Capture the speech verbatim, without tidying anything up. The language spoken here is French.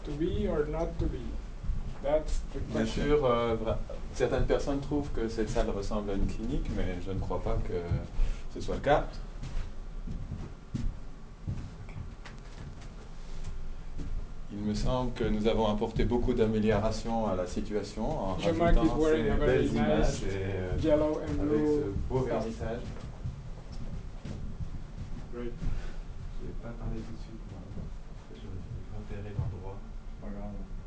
to be or not to be? That's the Bien question. sûr, euh, vra- certaines personnes trouvent que cette salle ressemble à une clinique, mais je ne crois pas que ce soit le cas. Il me semble que nous avons apporté beaucoup d'améliorations à la situation en Jean-Marc is rajoutant wearing ces a very belles images nice et euh, yellow and avec blue ce beau stuff. vernissage. Great. Je ne vais pas parler tout de suite, moi. Parce que je vais repérer l'endroit. Pas grave.